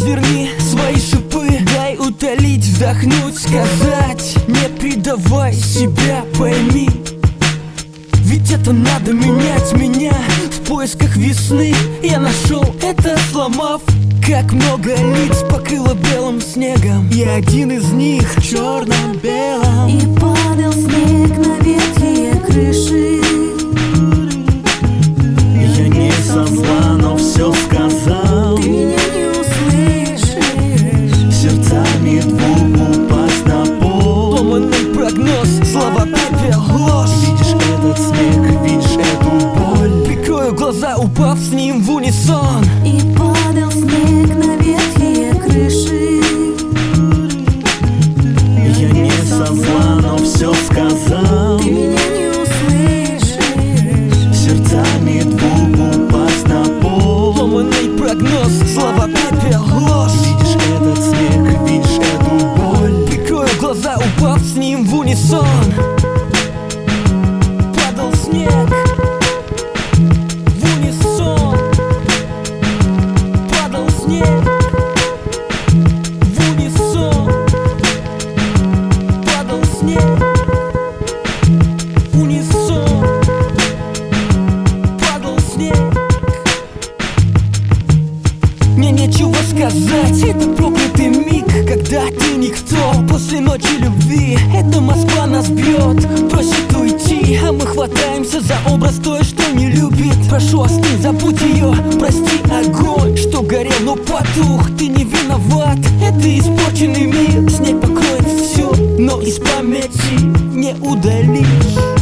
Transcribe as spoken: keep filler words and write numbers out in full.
разверни свои шипы, дай утолить, вздохнуть, сказать: не предавай себя, пойми. Ведь это надо менять меня. В поисках весны я нашел это, сломав. Как много лиц покрыло белым снегом, и один из них в черно-белом. И падал снег на ветхие крыши. Я не со зла, но все сказал. Ты меня не услышишь. Сердцами двух упасть на пол. Ломанный прогноз, слова пепел, ложь. Видишь этот снег, видишь эту боль. Прикрою глаза, упав с ним в унисон. И падал снег на ветхие крыши. Я не со зла, но все сказал. Ты меня не услышишь. Сердцами двух упасть на пол. Ломанный прогноз, слова пепел, ложь. Видишь этот снег, видишь эту боль. Прикрою глаза, упав с ним в унисон. Падал снег в унисон. Падал снег в унисон. Падал снег в унисон. Падал снег. Мне нечего сказать, это проклятый миг, когда ты никто. После ночи любви эта Москва нас бьет, просит уйти, а мы хватаемся за образ той, что не любит. Прошу, остынь, забудь ее, прости огонь, что горел, но потух. Ты не виноват, это испорченный мир. Снег покроет все, но из памяти не удалишь.